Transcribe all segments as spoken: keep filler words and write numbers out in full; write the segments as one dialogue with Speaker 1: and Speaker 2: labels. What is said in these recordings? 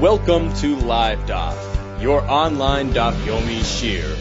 Speaker 1: Welcome to Live Daf, your online Daf Yomi Shir.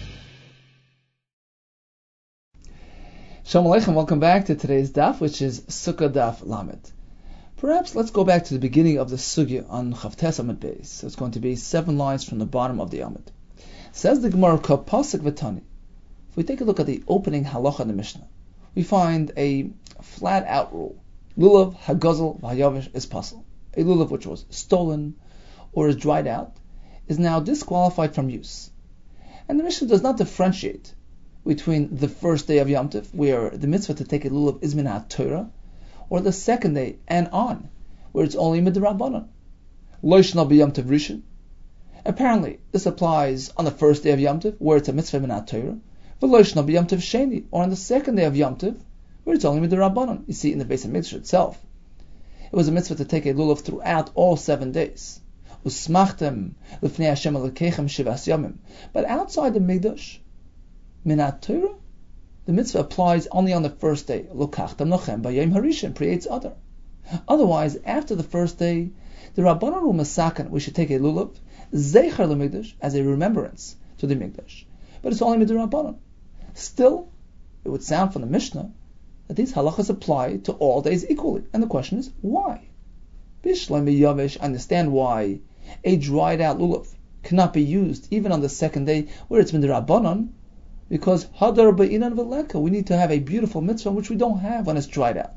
Speaker 2: Shalom Aleichem, welcome back to today's Daf, which is Sukkah Daf Lamed. Perhaps let's go back to the beginning of the Sugya on Chavtes Amud Beis. So it's going to be seven lines from the bottom of the Amud. Says the Gemara, Ka Pasuk V'Tani. If we take a look at the opening halacha in the Mishnah, we find a flat out rule. Lulav, Hagazel, V'Hayavish is pasul. A lulav which was stolen or is dried out is now disqualified from use. And the Mishnah does not differentiate between the first day of Yom Tov, where the mitzvah to take a lulav is minat Torah, or the second day and on, where it's only midrabanan. Loishna b'Yom Tov Rishon. Apparently, this applies on the first day of Yom Tov, where it's a mitzvah minat Torah, but loishna b'Yom Tov Sheni, or on the second day of Yom Tov, where it's only midrabanan. You see in the Beis HaMikdash itself, it was a mitzvah to take a lulav throughout all seven days. Usmachtem l'fnei Hashem alekechem shivas yamim. But outside the Mikdash, minat Torah, the mitzvah applies only on the first day. Lokachtem lochem b'yom harishon creates other. Otherwise, after the first day, the Rabbanan Ru Masakan, we should take a lulav zeicher l'Mikdash as a remembrance to the Mikdash, but it's only midrabanan. Still, it would sound from the Mishnah that these halachas apply to all days equally, and the question is why? Bishlam b'yavish, understand why a dried out lulav cannot be used even on the second day where it's midrabanan. Because hadar ba'inan v'leka, we need to have a beautiful mitzvah which we don't have when it's dried out.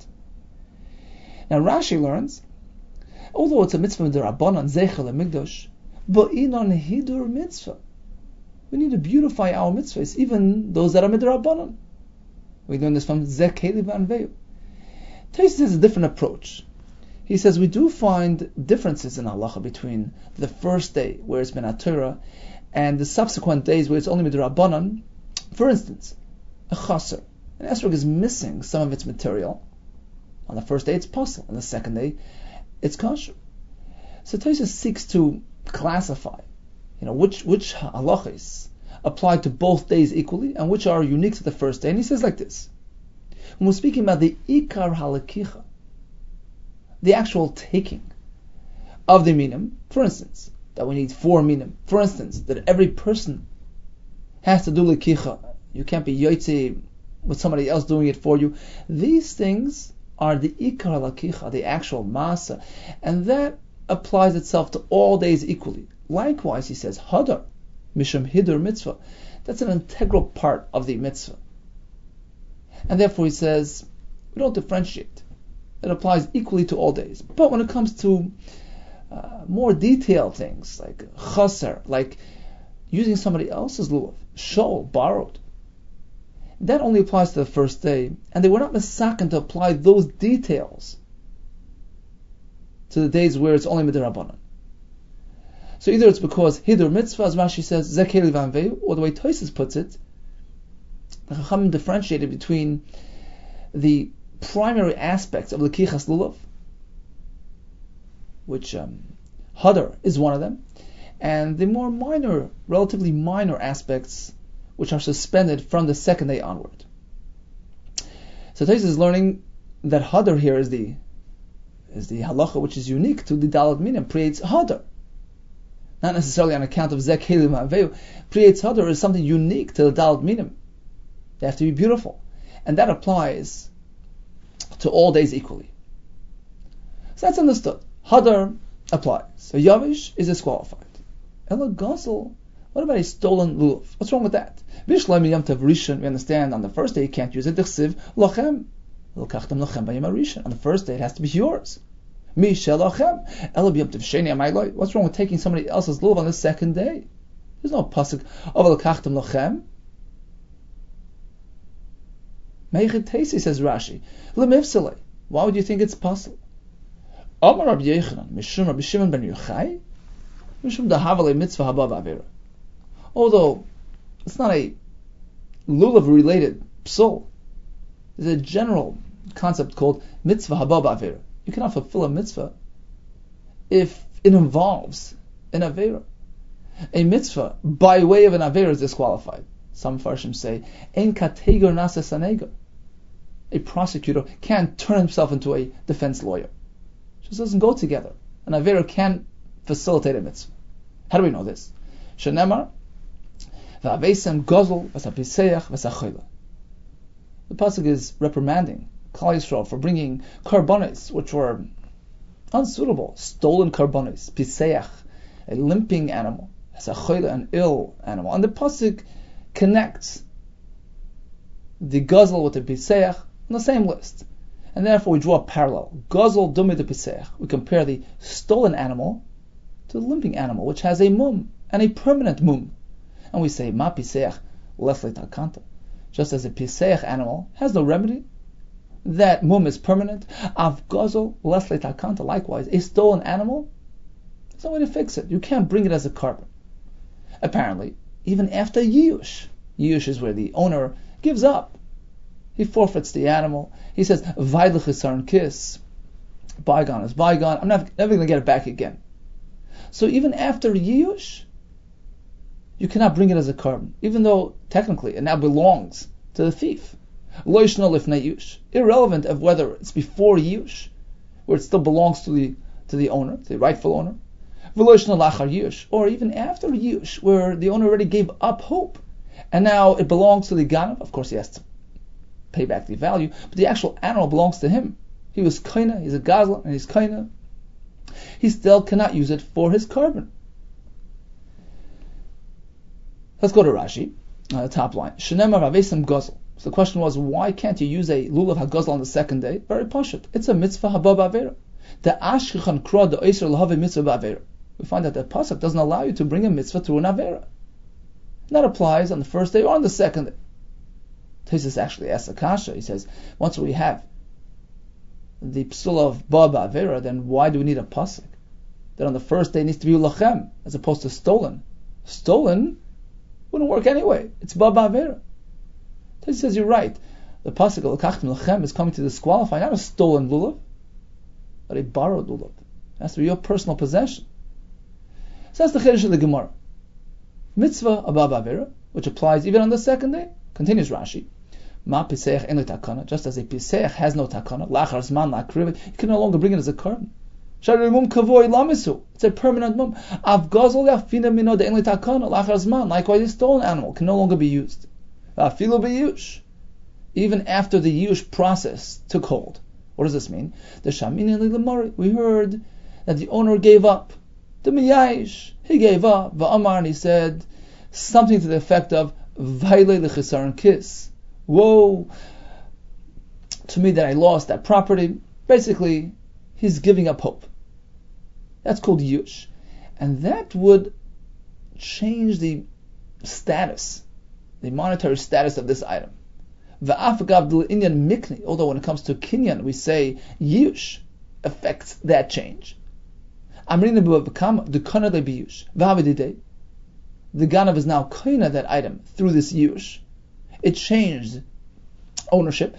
Speaker 2: Now Rashi learns, although it's a mitzvah d'Rabbanan zeicher leMikdash, ba'inan hidur mitzvah, we need to beautify our mitzvahs, even those that are midrabbanan. We learn this from Zeh Keli v'Anveu. Tosfos has a different approach. He says we do find differences in halacha between the first day where it's minat Torah and the subsequent days where it's only midrabbanan. For instance, a chaser. An esrog is missing some of its material. On the first day it's pasul, on the second day it's kosher. So Tosfos seeks to classify, you know, which which halachas apply to both days equally and which are unique to the first day. And he says like this: when we're speaking about the ikar halakicha, the actual taking of the minim, for instance, that we need four minim. For instance, that every person has to do lekicha. You can't be yotze with somebody else doing it for you. These things are the ikar lakicha, the actual masa, and that applies itself to all days equally. Likewise, he says hadar, mishum hidur mitzvah. That's an integral part of the mitzvah, and therefore he says we don't differentiate. It applies equally to all days. But when it comes to uh, more detailed things like chaser, like using somebody else's lulav, shol, borrowed, that only applies to the first day, and they were not misaken to apply those details to the days where it's only midrabanan. So either it's because hidur mitzvah, as Rashi says, Zeh Keli v'Anveu, or the way Tosfos puts it, the Chachamim differentiated between the primary aspects of lekichas lulav, which um, hadar is one of them, and the more minor, relatively minor aspects which are suspended from the second day onward. So Tosfos is learning that hadar here is the is the halacha which is unique to the dalad minim, creates hadar. Not necessarily on account of Zeh Keli v'Anveu. Creates hadar is something unique to the dalad minim. They have to be beautiful, and that applies to all days equally. So that's understood. Hadar applies. So yavish is disqualified. Ela gazel, what about a stolen lulav? What's wrong with that? Bishlam Yom Tov Rishon, we understand on the first day you can't use it. Dichsiv lochem, lokachtem lochem b'yom harishon. On the first day it has to be yours. Mi shel lochem, ela b'yom Tov Sheni amayloy. What's wrong with taking somebody else's lulav on the second day? There's no pasuk of lokachtem lochem. Meichid Teisi, says Rashi, lemifsele. Why would you think it's possible? Amar Rabbi Yechanan, mishum Rabbi Shimon ben Yochai, mishum dahavale mitzvah haba v'avera. Although it's not a lulav-related psul, there's a general concept called mitzvah haba v'avera. You cannot fulfill a mitzvah if it involves an avera. A mitzvah by way of an avera is disqualified. Some farshim say, "Ein kategor nasa sanegar." A prosecutor can't turn himself into a defense lawyer. It just doesn't go together. An avera can't facilitate a mitzvah. How do we know this? Shenemar, v'avesem gozel v'sapiseach v'sachayla. The pasuk is reprimanding Klal Yisrael for bringing karbonis, which were unsuitable, stolen karbonis, piseach, a limping animal, v'sachayla, an ill animal. And the pasuk connects the gozel with the piseach on the same list. And therefore we draw a parallel. Gozel dumi de piseach. We compare the stolen animal to the limping animal, which has a mum, and a permanent mum. And we say, ma piseach lesle takanta. Just as a piseach animal has no remedy, that mum is permanent. Av gozel lesle takanta. Likewise, a stolen animal, there's no way to fix it. You can't bring it as a carbon. Apparently, even after Yiyush, Yiyush is where the owner gives up. He forfeits the animal. He says, Vaidlich Yisarn kiss. Bygone is bygone. I'm never, never going to get it back again. So even after Yiyush, you cannot bring it as a carbon, even though technically it now belongs to the thief. Loishna lifnei Yiyush. Irrelevant of whether it's before Yiyush, where it still belongs to the to the owner, the rightful owner. V'loishna lachar Yiyush. Or even after Yiyush, where the owner already gave up hope, and now it belongs to the Ganav. Of course, he has to pay back the value, but the actual animal belongs to him. He was kaina, he's a gazla, and he's kaina. He still cannot use it for his carbon. Let's go to Rashi, uh, the top line. Shenemar v'avesem gozel. So the question was, why can't you use a lulav hagazel on the second day? Very pashut. It's a mitzvah haba ba'avera. The ashkichan kra the oiser l'have mitzvah ba'avera. We find that the pasuk doesn't allow you to bring a mitzvah through an avera. And that applies on the first day or on the second day. Tesis actually asks a kasha. He says, once we have the psul of ba ba'avera, then why do we need a pasuk? That on the first day it needs to be lachem as opposed to stolen. Stolen wouldn't work anyway. It's ba ba'avera. Tesis says you're right. The pasuk l'kachtim lachem is coming to disqualify not a stolen lulav, but a borrowed lulav. It has to be your personal possession. So that's the chiddush of the Gemara. Mitzvah ba ba'avera, which applies even on the second day. Continues Rashi. Ma piseach en takana. Just as a piseach has no takana, lachar zman lakriv, you can no longer bring it as a carbon. Shari mum kavoi lamisu. It's a permanent mum. Av gazol yafina mino de en takana, lachar zman. Likewise, a stolen animal can no longer be used. Afilu beyush. Even after the yush process took hold. What does this mean? The shamini lilamari. We heard that the owner gave up. The miyayish. He gave up. Va'amar, and he said something to the effect of Vaile lechisaron kiss. Woe to me that I lost that property. Basically, he's giving up hope. That's called yush. And that would change the status, the monetary status of this item. Although when it comes to kinyan, we say yush affects that change. The Ganav is now kaina that item through this yush. It changed ownership.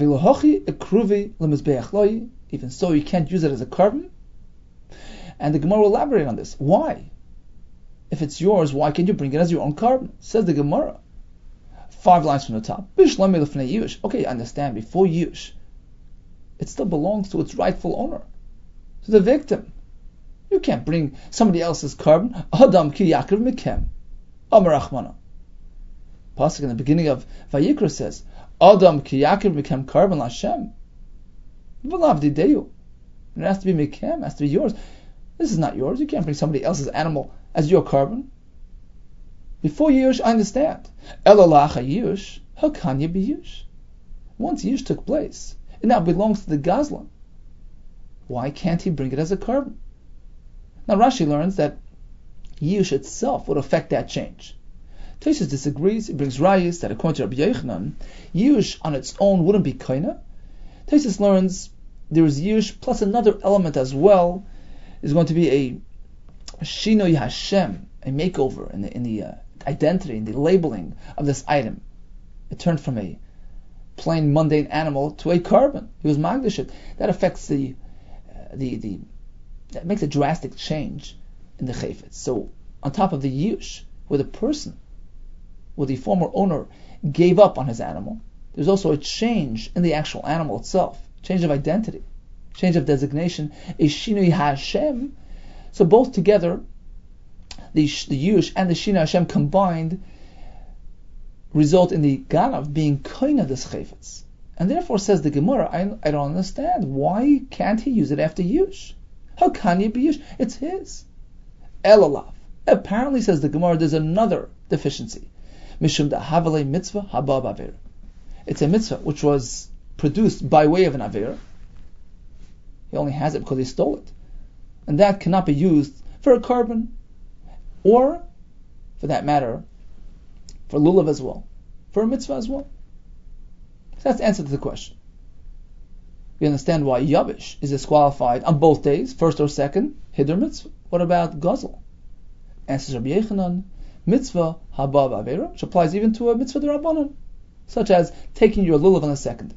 Speaker 2: Even so, you can't use it as a carbon. And the Gemara will elaborate on this. Why? If it's yours, why can't you bring it as your own carbon? Says the Gemara. Five lines from the top. Okay, I understand. Before yush, it still belongs to its rightful owner, to the victim. You can't bring somebody else's carbon. Adam ki yakriv mikem. Amar Rachmana. Pasuk in the beginning of Vayikra says, Adam ki yakriv mikem carbon Lashem. V'lav dideyu. It has to be mikem, it has to be yours. This is not yours. You can't bring somebody else's animal as your carbon. Before Yush, I understand. Elalacha Yush, how can you be Yush? Once Yush took place, it now belongs to the Gazlan. Why can't he bring it as a carbon? Now Rashi learns that Yush itself would affect that change. Tosfos disagrees. He brings rayos that according to Rabbi Yochanan, Yush on its own wouldn't be kaina. Tosfos learns there is Yush plus another element as well. Is going to be a Shinoi Hashem, a makeover in the, in the uh, identity, in the labeling of this item. It turned from a plain mundane animal to a carbon. He was magdashit. That affects the uh, the the that makes a drastic change in the chayfetz. So on top of the yush, where the person, where the former owner gave up on his animal, there's also a change in the actual animal itself, change of identity, change of designation, a shinui Hashem, So both together, the, the Yush and the Shina Hashem combined result in the Ganav being Koina des Chayfetz. And therefore, says the Gemara, I, I don't understand. Why can't he use it after Yush? How can you be Yush? It's his. Elalav. Apparently, says the Gemara, there's another deficiency. Mishum da Havale mitzvah haba b'avera. It's a mitzvah which was produced by way of an avera. He only has it because he stole it. And that cannot be used for a carbon, or, for that matter, for lulav as well, for a mitzvah as well. So that's the answer to the question. We understand why Yavish is disqualified on both days, first or second, Hiddur mitzvah. What about Gazel? Answers Rabbi Yechanan, mitzvah haba b'avera, which applies even to a mitzvah d'Rabbanan, such as taking your lulav on the second day.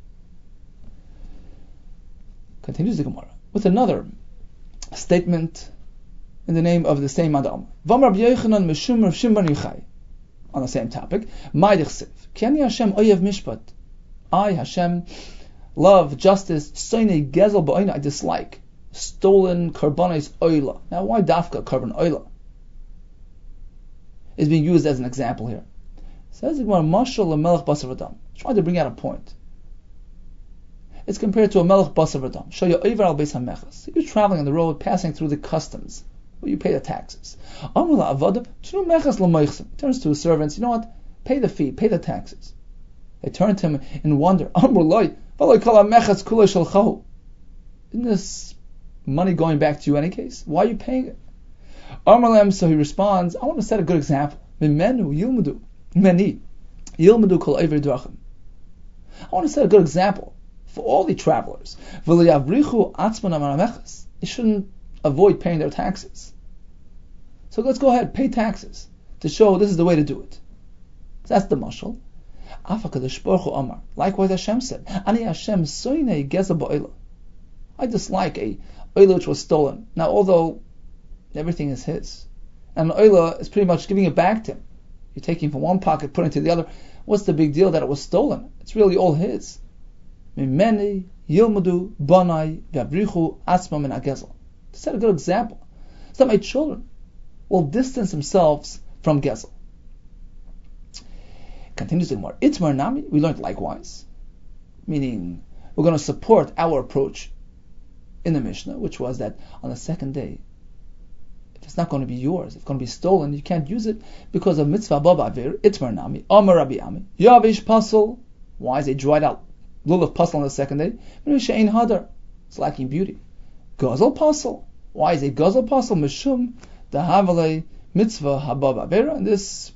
Speaker 2: Continues the Gemara with another statement in the name of the same Adam. Vam Rabbi Yechanan mishum Rav Shimon bar Yochai. On the same topic, Ma'id Chsiv, Keni Hashem oyev mishpat. I, Hashem, love justice. Soine gezel ba'oina, I dislike stolen karbanos oila. Now, why dafka karban oila is being used as an example here? Says the Gemara, Mashal lemelech basar v'dam. Trying to bring out a point. It's compared to a melech basar v'dam. Show you over al beis hamechas. You're traveling on the road, passing through the customs, where you pay the taxes. Amrula avadab tnu mechas l'moichsim. Turns to his servants. You know what? Pay the fee. Pay the taxes. They turn to him in wonder. Amrulai v'lo kol mechas kulei shalchahu. Isn't this money going back to you in any case? Why are you paying it? Amrulem. So he responds, I want to set a good example. Mimenu yilmudu meni yilmudu kol eiver drachim. I want to set a good example for all the travelers. V'liyavrichu atzman amanamechas. They shouldn't avoid paying their taxes. So let's go ahead, pay taxes to show this is the way to do it. So that's the mashal. Afakadosh Baruch Hu Amar. Likewise, Hashem said, "Ani Hashem soinei gezel ba'oila." I dislike a oila which was stolen. Now, although everything is his, and an oila is pretty much giving it back to him. You're taking from one pocket, putting it to the other. What's the big deal that it was stolen? It's really all his. Mimeni yilmudu banai v'abrichu atzmam min hagezel. To set a good example, so that my children will distance themselves from gezel. Continues the Gemara. Itmar nami, we learned likewise, meaning we're going to support our approach in the Mishnah, which was that on the second day, if it's not going to be yours, if it's going to be stolen, you can't use it because of mitzvah baba avir. Itmar nami, Amar Rabbi Ami, Yavish pasol. Why is it dried out lulav pasol on the second day? She'ein hadar, it's lacking beauty. Gazel pasol. Why is it gazel pasol? Mishum dahavale mitzvah haba avera, and this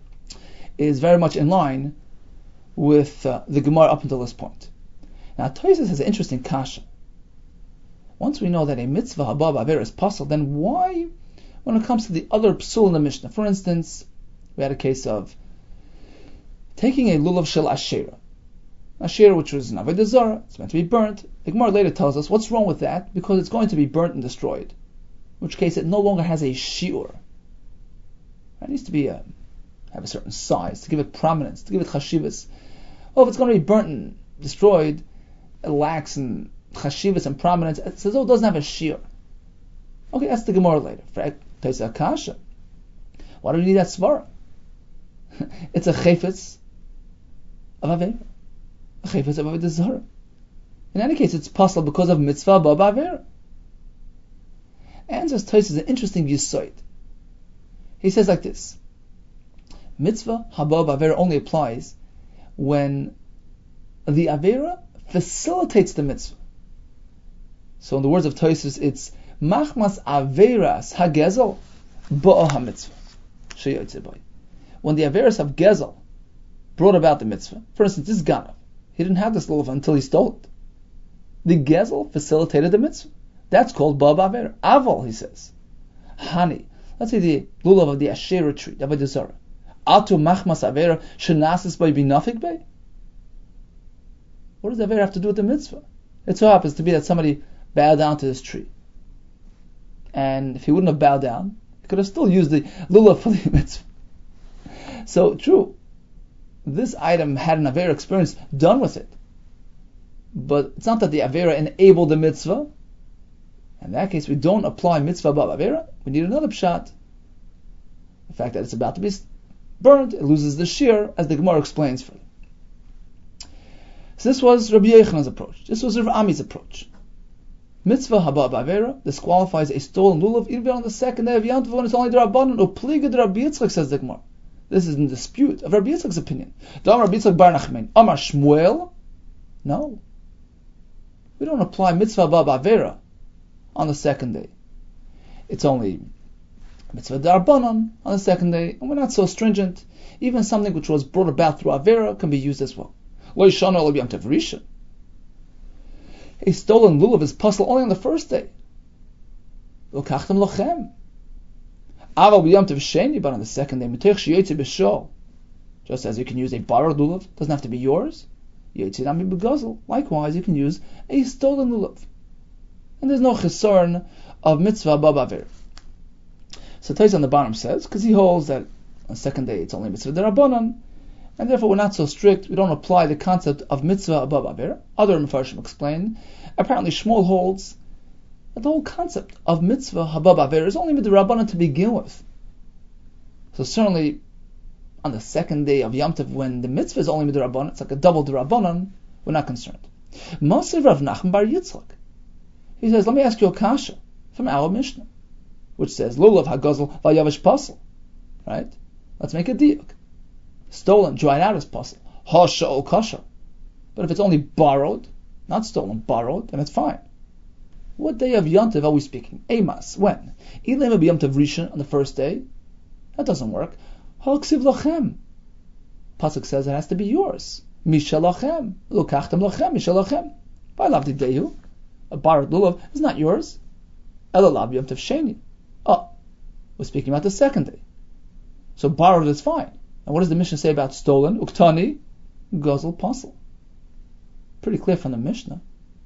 Speaker 2: is very much in line with uh, the Gemara up until this point. Now, Tosfos has an interesting kasha. Once we know that a mitzvah haba b'avera is possible, then why, when it comes to the other psul in the Mishnah, for instance, we had a case of taking a lulav shel ashera, ashera which was an avodah zarah, it's meant to be burnt. The Gemara later tells us what's wrong with that, because it's going to be burnt and destroyed, in which case it no longer has a shiur. It needs to be a have a certain size, to give it prominence, to give it chashivas. Oh, if it's going to be burnt and destroyed, it lacks in chashivas and prominence. It says, oh, it doesn't have a shear. Okay, that's the Gemara later. For Tosfos Kasha, why do we need that svara? It's a chayfetz of avera, a chayfetz of avodah zarah. In any case, it's possible because of mitzvah baba avera. And Tosfos is an interesting yisoid. He says like this. Mitzvah haba b'avera only applies when the avera facilitates the mitzvah. So in the words of Tosfos, it's machmas averas hagezel ba'a ha-mitzvah sheyotze bay. When the averas of gezel brought about the mitzvah, for instance, this ganav, he didn't have this lulav until he stole it. The gezel facilitated the mitzvah. That's called ba'a b'avera. Aval, he says. Hani, let's say the lulav of the Asherah tree, the avodah zarah. Atu machmas avera shenasis by binafik bay. What does avera have to do with the mitzvah? It so happens to be that somebody bowed down to this tree, and if he wouldn't have bowed down, he could have still used the lulav for the mitzvah. So true, this item had an avera experience done with it, but it's not that the avera enabled the mitzvah. In that case, we don't apply mitzvah ba'avera. We need another pshat. The fact that it's about to be burned, it loses the shear, as the Gemara explains further. So this was Rabbi Yechanan's approach. This was Rav Ami's approach. Mitzvah haba ba'avera disqualifies a stolen lulav even on the second day of Yom Tov when it's only d'Rabbanan. Upliga d'Rabbi Yitzchak, says the Gemara. This is in dispute of Rabbi Yitzchak's opinion. Dam Rabbi Yitzchak bar Nachman, Amar Shmuel. No, we don't apply mitzvah haba ba'avera on the second day. It's only mitzvah d'Rabbanan on the second day, and we're not so stringent. Even something which was brought about through avera can be used as well. Lo yishana lo b'yom tov rishon. A stolen lulav is puzzle only on the first day. Lo kachtem lochem. Aval b'yom tov sheni, but on the second day, mitech sheyotze b'shol. Just as you can use a borrowed lulav, doesn't have to be yours. Yotze nami b'gazel. Likewise, you can use a stolen lulav, and there's no chesorn of mitzvah ba'avera. So Tais on the bottom says, because he holds that on the second day it's only mitzvah d'Rabbanan, and therefore we're not so strict, we don't apply the concept of mitzvah above avera. Other Mefarshim explain, apparently Shmuel holds that the whole concept of mitzvah above avera is only d'Rabbanan to begin with. So certainly on the second day of Yom Tov, when the mitzvah is only d'Rabbanan, it's like a double d'Rabbanan, we're not concerned. Masiv Rav Nachman bar Yitzchak. He says, let me ask you a kasha from our Mishnah, which says, Lulav hagazel vayavish pasel. Right? Let's make a diuk. Stolen, dried out is pasel. Ha sha'ol kasha. But if it's only borrowed, not stolen, borrowed, then it's fine. What day of Yom Tov are we speaking? Emas, when? Ilema b'Yom Tov Rishon, on the first day? That doesn't work. Ha ksiv lachem. Pasuk says it has to be yours. Misha lachem. Lukachtem lachem, misha lachem. By lavdi dehu. A borrowed lulav is not yours. Elalav Yom Tov Sheni. Oh, we're speaking about the second day. So borrowed is fine. And what does the Mishnah say about stolen? Uktani, gazel, pasel. Pretty clear from the Mishnah.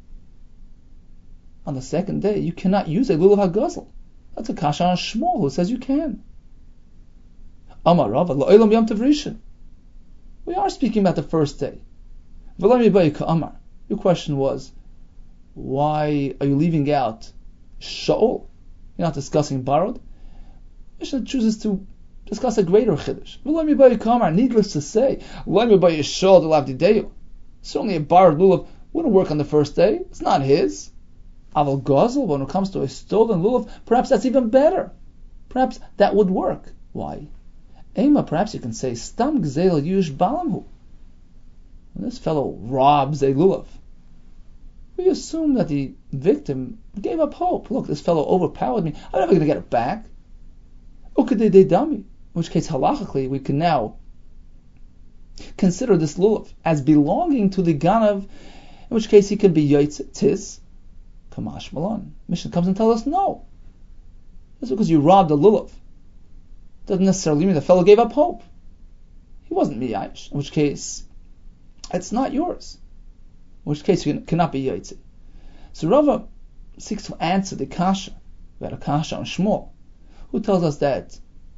Speaker 2: On the second day, you cannot use a lulav hagazel. That's a kasha on Shmuel who says you can. Amar Rava lo'elam Yom Tov Rishon. We are speaking about the first day. V'lo mibayu ka'amar. Your question was, why are you leaving out Shaul? You're not discussing borrowed. Mishnah chooses to discuss a greater chiddush. Needless to say, certainly a borrowed lulav wouldn't work on the first day. It's not his. Aval gazel, when it comes to a stolen lulav, perhaps that's even better. Perhaps that would work. Why? Ema, perhaps you can say, Stam gzel yush balamhu. When this fellow robs a lulav, we assume that the victim gave up hope. Look, this fellow overpowered me. I'm never going to get it back. Ukadei dami. In which case, halachically, we can now consider this lulav as belonging to the ganav, in which case he can be yaitz tis kamash malon. Mishnah comes and tells us no. That's because you robbed a lulav. Doesn't necessarily mean the fellow gave up hope. He wasn't miyash, in which case it's not yours. In which case you cannot be yaitz. So Rava seeks to answer the kasha. We had a kasha on Shmuel, who tells us that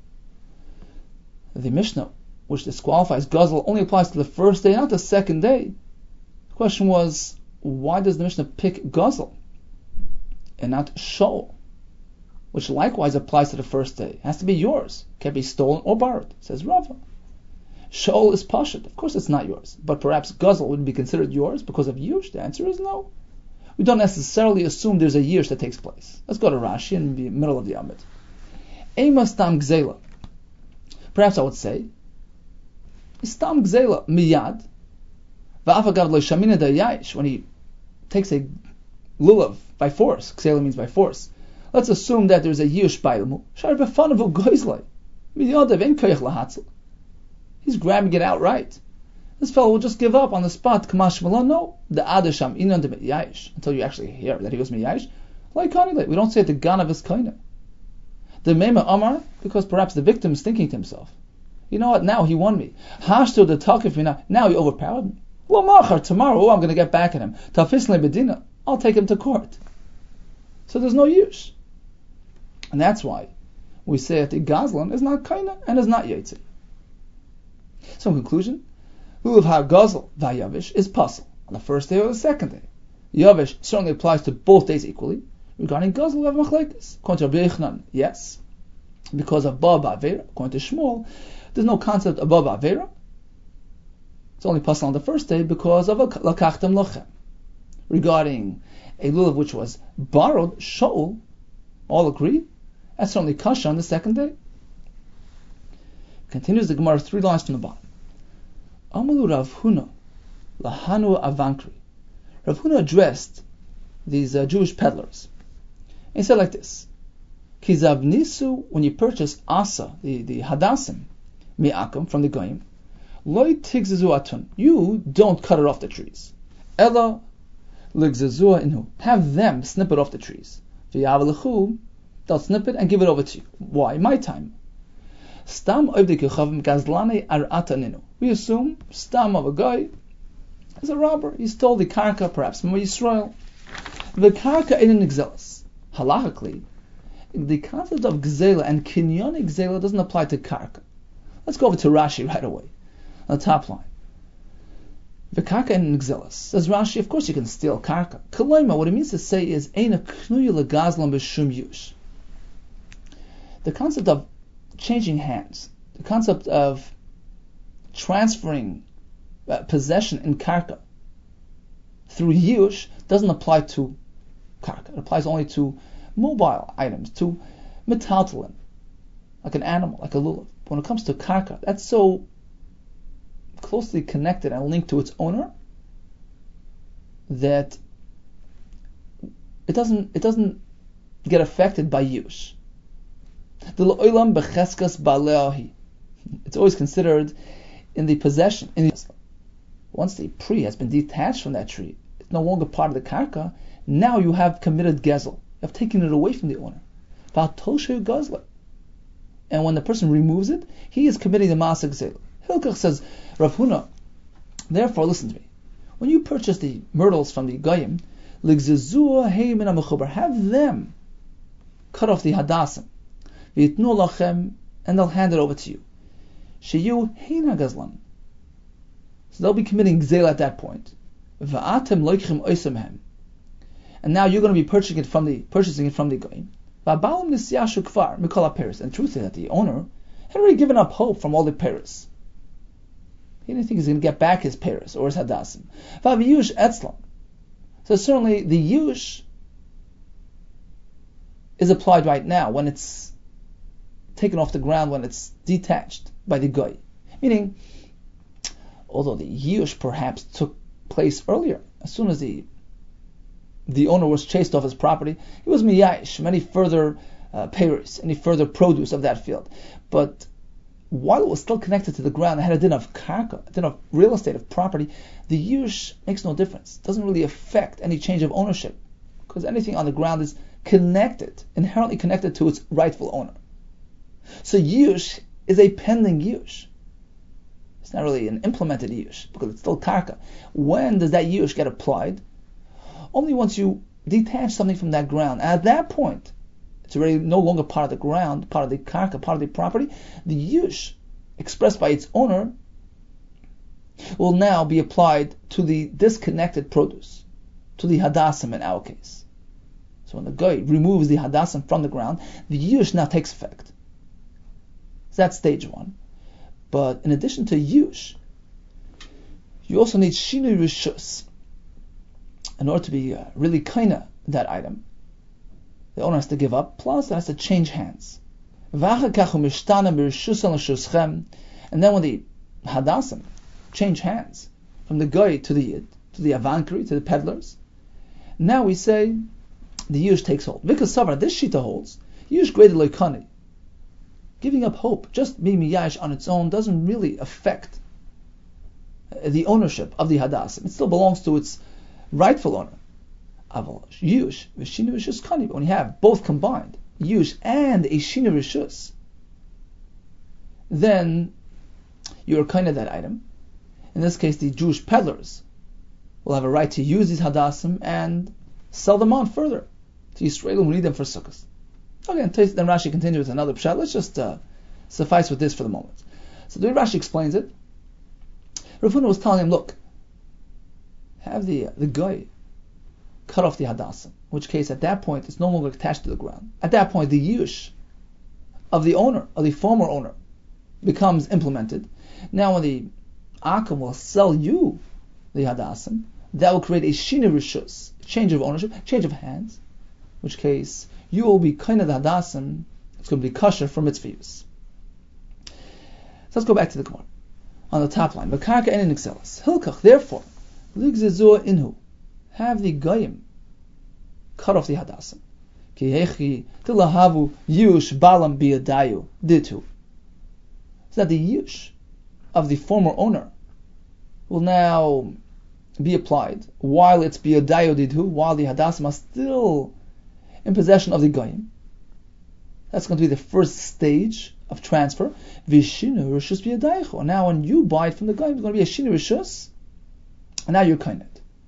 Speaker 2: the Mishnah, which disqualifies Gazel, only applies to the first day, not the second day. The question was, why does the Mishnah pick Gazel and not Shaul, which likewise applies to the first day? It has to be yours. It can't be stolen or borrowed, says Rava. Shaul is Pashut. Of course it's not yours. But perhaps Gazel would be considered yours because of Yush. The answer is no. We don't necessarily assume there's a Yush that takes place. Let's go to Rashi in the middle of the Amid. Ema stam gzela. Perhaps I would say, stam gzela miyad, va'afagav lo shamina dayayish, when he takes a lulav by force. Gzela means by force. Let's assume that there's a yush by him. Shar befanavu goizlei. Miyadev en koyach lahatzel. He's grabbing it outright. This fellow will just give up on the spot. Kamash malon. No, the adasham inan de miyayish, until you actually hear that he was miyayish. Like kanile, we don't say the ganav is kaina. The Mema Amar, because perhaps the victim is thinking to himself, you know what, now he won me. Hashto the takif mina, now he overpowered me. Well, machar, tomorrow, oh, I'm going to get back at him. Tafisle bedina, I'll take him to court. So there's no use. And that's why we say that the Gazlan is not kaina and is not yaitzi. So in conclusion, lulav ha-gazl vayavish is pasul on the first day or the second day. Yavish certainly applies to both days equally. Regarding Gazal, we have Machlekes. According to Rabbi Yochanan, yes, because of Ba Ba'avera. According to Shmuel, there's no concept of Ba Ba'avera. It's only possible on the first day because of a Lakachtem Lochem. Regarding a lulav which was borrowed, Shaul, all agree, that's certainly kasha on the second day. Continues the Gemara three lines from the bottom. Amalu Rav Huna, Lahanu Avankri. Rav Huna addressed these uh, Jewish peddlers. And he said like this: Kizav Nisu, when you purchase Asa, the, the Hadassim, Mi'akum, from the Goyim, Loi Tigzazu Atun, you don't cut it off the trees. Ella Ligzazu Inhu, have them snip it off the trees. V'yavalechu, they'll snip it and give it over to you. Why? My time. Stam Oivdikichavim Gazlane Ar'ata Ninu. We assume Stam of a guy is a robber. He stole the karka, perhaps from Yisrael. The karka in an exelis. Halachically, the concept of gzela and kinyon gzela doesn't apply to karka. Let's go over to Rashi right away, on the top line. The karka in an exelis. Says Rashi, of course you can steal karka. Kalaima, what it means to say is, Eina knuya legazlam b'shum yush. The concept of changing hands, the concept of transferring uh, possession in karka through yush doesn't apply to karka. It applies only to mobile items, to metaltalin, like an animal, like a lulav. But when it comes to karka, that's so closely connected and linked to its owner that it doesn't it doesn't get affected by yush. It's always considered in the possession. In the, once the pri has been detached from that tree, it's no longer part of the karka. Now you have committed gezel. You have taken it away from the owner. And when the person removes it, he is committing the maaseh gezel. Hilkach says, Rav Huna, therefore listen to me. When you purchase the myrtles from the goyim, have them cut off the hadassim, and they'll hand it over to you. Sheyu heina gazlan. So they'll be committing gzeil at that point. Va'atem loichim oisemhem. And now you're going to be purchasing it from the purchasing it from the goyim. Va'balim nisyashu kfar mikol haperis. And truth is that the owner had already given up hope from all the peris. He didn't think he's going to get back his peris or his hadassim. Va'viyush etzlam. So certainly the yush is applied right now when it's taken off the ground, when it's detached by the goy. Meaning, although the yush perhaps took place earlier, as soon as the the owner was chased off his property, he was miyash, many further uh, payers, any further produce of that field. But while it was still connected to the ground, it had a din of karka, a din of real estate, of property, the yush makes no difference. It doesn't really affect any change of ownership, because anything on the ground is connected, inherently connected to its rightful owner. So yush is a pending yush. It's not really an implemented yush, because it's still karka. When does that yush get applied? Only once you detach something from that ground. And at that point, it's already no longer part of the ground, part of the karka, part of the property. The yush, expressed by its owner, will now be applied to the disconnected produce, to the hadassim in our case. So when the guy removes the hadassim from the ground, the yush now takes effect. So that's stage one. But in addition to yush, you also need shinui rishus. In order to be uh, really kaina that item, the owner has to give up, plus it has to change hands. And then when the hadassim change hands from the guy to the yid, to the avankri, to the peddlers, now we say the yush takes hold. Because Savra, this shita holds, yush graded loikani. Giving up hope, just being miyash on its own, doesn't really affect the ownership of the hadassim. It still belongs to its rightful owner. Yush, v'shinu rishus kani. When you have both combined, yush and a shinu rishus, then you're kind of that item. In this case, the Jewish peddlers will have a right to use these hadassim and sell them on further to Yisrael who need them for sukkahs. Okay, and then Rashi continues with another pshat. Let's just uh, suffice with this for the moment. So the way Rashi explains it, Rav Huna was telling him, look, have the the guy cut off the hadasim, in which case at that point it's no longer attached to the ground. At that point the yush of the owner, of the former owner, becomes implemented. Now when the akum will sell you the hadasim, that will create a shina rishus, change of ownership, change of hands, in which case you will be kind of the hadasim, it's going to be kosher for mitzvah use. So let's go back to the Gemara. On the top line, Bakarka and Nixelis. Hilkach, therefore, Ligzezua inhu, have the goyim cut off the hadasim. Ki hechi tilahavu yush balam biyadayu ditu. So that the yush of the former owner will now be applied while it's biyadayu ditu, while the hadasim are still in possession of the goyim. That's going to be the first stage of transfer. Vishinu rishus biyadaychu. And now when you buy it from the goyim, it's going to be a shinu rishus, and now you're kind of.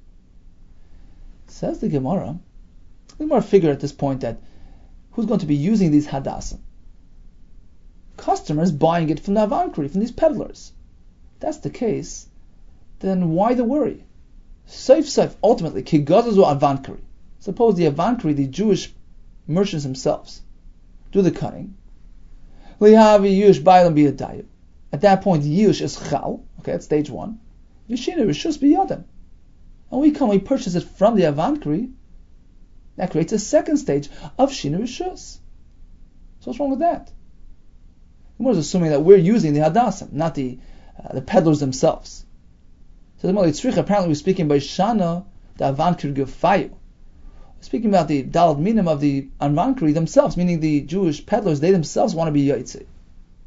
Speaker 2: Says the Gemara, the Gemara figure at this point that who's going to be using these hadasim? Customers buying it from the avankri, from these peddlers. If that's the case, then why the worry? Safe, safe. Ultimately, kigazazu avankri. Suppose the avankri, the Jewish merchants themselves, do the cutting. Lihavi yush bailam biyadayu. At that point, the yush is chal. Okay, that's stage one. Vishinu rishus biyadam. And we come, we purchase it from the avankri. That creates a second stage of shinu rishus. So what's wrong with that? We're assuming that we're using the hadasim, not the uh, the peddlers themselves. So the Molitzrich, apparently we're speaking by Shana, the avankri gefayu. We're speaking about the dalad minim of the avankri themselves, meaning the Jewish peddlers, they themselves want to be yaitzi. In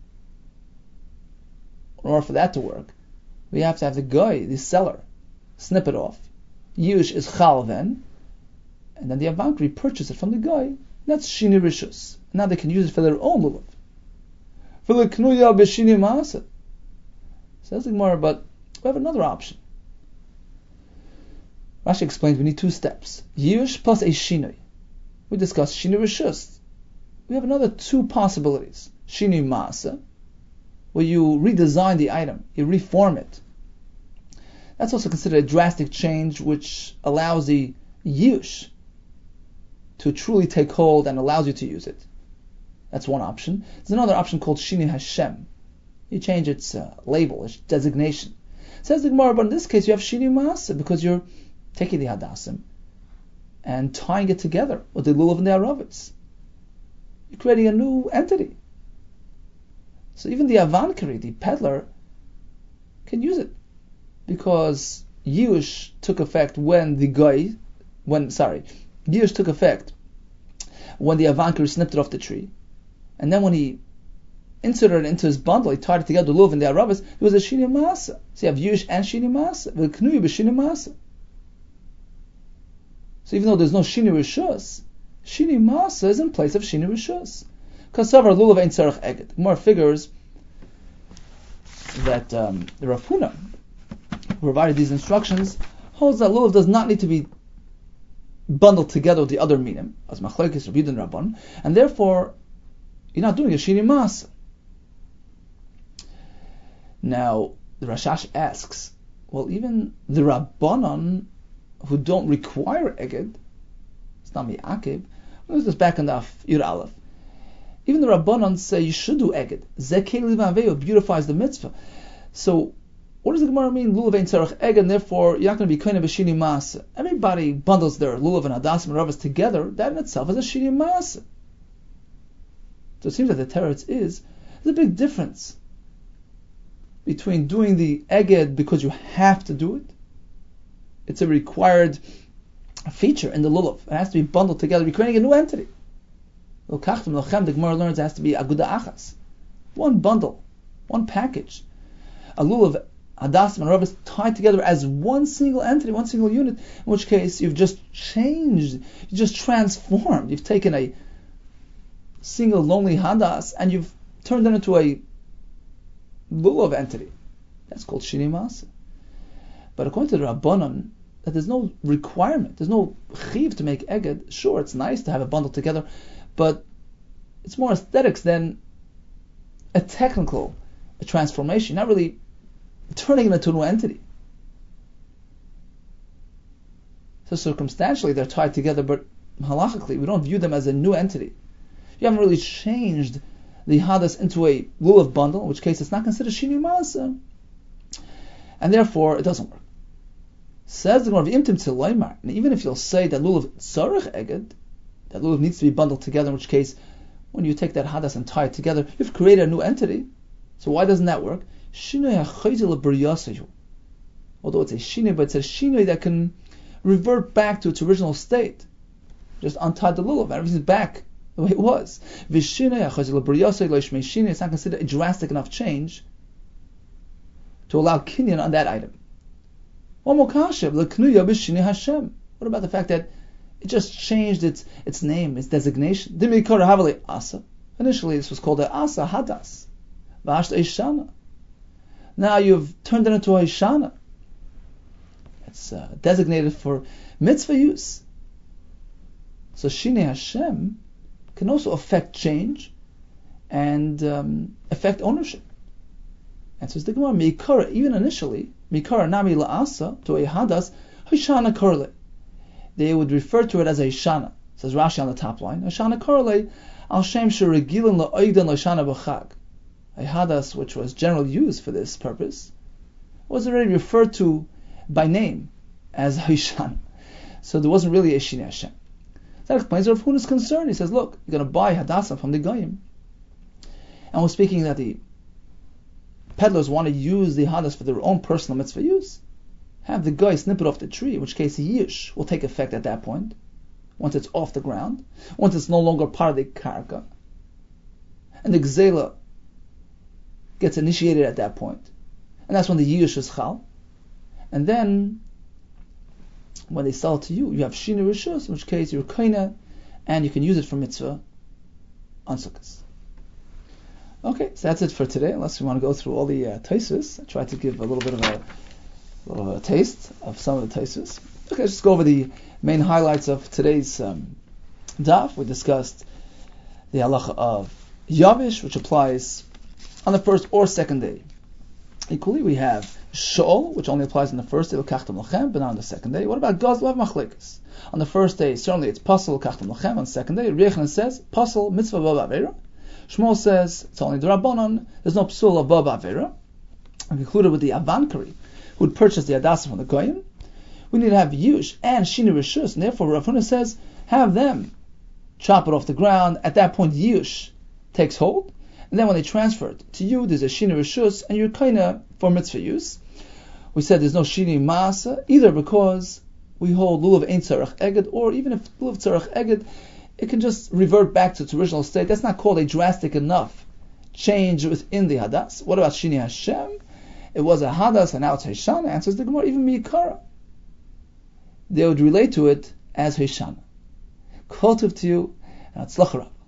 Speaker 2: order for that to work, we have to have the guy, the seller, snip it off. Yush is chal then, and then the avankri purchase it from the guy. That's shini rishus. Now they can use it for their own lulav. For the knuya b'shini maasa. Says the Gemara, but we have another option. Rashi explains we need two steps. Yush plus a shinui. We discussed shini rishus. We have another two possibilities. Shini maasa, where you redesign the item, you reform it. That's also considered a drastic change which allows the yush to truly take hold and allows you to use it. That's one option. There's another option called Shini Hashem. You change its uh, label, its designation. Says the Gemara, but in this case you have Shini Maasa because you're taking the hadasim and tying it together with the lulav and the aravitz. You're creating a new entity. So even the avankari, the peddler, can use it because Yush took effect when the guy, when sorry, Yush took effect when the avankari snipped it off the tree, and then when he inserted it into his bundle, he tied it together, the lulav and the aravitz. It was a shini masa. So you have Yush and shini masa. The knuyi b'shini masa. So even though there's no shini rishus, shini masa is in place of shini rishus. Kasavar lulav ein tzarech eged. More figures that um, the Rav Huna, who provided these instructions, holds that lulav does not need to be bundled together with the other minim, as machlokes Rabbi Yudan Rabban, and therefore you're not doing a shini masa. Now the Rashash asks, well, even the Rabbanon who don't require eged, it's not mi'akev. Let's just back on the Yud Aleph. Even the Rabbanon say you should do eged. Zekei livaveyo beautifies the mitzvah. So, what does the Gemara mean? Lulav ein tzarech eged, and therefore you're not going to be kind of a shini masa. Everybody bundles their lulav and hadasim and ravas together. That in itself is a shini masa. So it seems that the teretz is there's a big difference between doing the eged because you have to do it. It's a required feature in the lulav. It has to be bundled together. You're creating a new entity. The Gemara learns it has to be aguda achas, one bundle, one package. A lulav, hadasim, and ravas tied together as one single entity, one single unit. In which case you've just changed, you just transformed. You've taken a single lonely hadas and you've turned it into a lulav entity. That's called shini masa. But according to the Rabbanon, that there's no requirement, there's no chiv to make eged. Sure, it's nice to have it bundled together, but it's more aesthetics than a technical a transformation, not really turning it into a new entity. So circumstantially they're tied together, but halachically we don't view them as a new entity. You haven't really changed the hadas into a lulav bundle, in which case it's not considered shinu ma'asa, and therefore it doesn't work. Says the Gemara, and even if you'll say that lulav tzarech eged, that lulav needs to be bundled together, in which case when you take that hadas and tie it together, you've created a new entity. So why doesn't that work? Although it's a shinoi, but it's a shinoi that can revert back to its original state. Just untie the lulav, and everything's back the way it was. It's not considered a drastic enough change to allow kinyan on that item. What about the fact that it just changed its its name, its designation? Initially this was called a asa hadas. Now you've turned it into a ishana. It's uh, designated for mitzvah use. So Shinei Hashem can also affect change and um, affect ownership. And so it's the Gemara, Mikara, even initially, Mikara Nami La'asa, to a Hadas, Hishana Korle. They would refer to it as a Hishana. Says Rashi on the top line, Hishana Korle, Al Shem Shurigilin La'oigdan La'shana B'chag. A Hadas, which was generally used for this purpose, was already referred to by name as Hishana. So there wasn't really a Shinei Hashem. That explains Rav Huna's concern. He says, look, you're going to buy Hadassah from the Goyim. And we're speaking that the peddlers want to use the Hadas for their own personal mitzvah use. Have the guy snip it off the tree, in which case the Yish will take effect at that point, once it's off the ground, once it's no longer part of the Karka. And the Gzela gets initiated at that point. And that's when the Yish is Chal. And then, when they sell it to you, you have Shina Rishus, in which case you're Kaina, and you can use it for mitzvah on Sukkot. Okay, so that's it for today, unless we want to go through all the uh, Taisus. I tried to give a little bit of a, a little of a taste of some of the Taisus. Okay, let's just go over the main highlights of today's um, daf. We discussed the halacha of Yavish, which applies on the first or second day. Equally, we have Shol, which only applies on the first day, L'kachtam Lachem, but not on the second day. What about Gaz Lav Machlekas? On the first day, certainly it's Pasal, L'kachtam Lachem. On the second day, Rechon says, Pasal, Mitzvah Bab Avera. Shmuel says, it's only the Rabbanon, there's no Psul of Bab Avera. And concluded with the Avankari, who would purchase the Hadassah from the Goyim. We need to have Yush and Shini Rishus, and therefore Rav Huna says, have them chop it off the ground. At that point, Yush takes hold. And then when they transfer it to you, there's a Shini Rishus, and you're kinda for mitzvah use. We said there's no Shini Maasa, either because we hold Lulav Ein Tzarech Eged, or even if Lulav Tzarech Eged, it can just revert back to its original state. That's not called a drastic enough change within the Hadas. What about Shini Hashem? It was a Hadas, and now it's Hishana. Answers the Gemara, even Miyikara. They would relate to it as Hishana. Kol tov to you, and Atzlach Rav.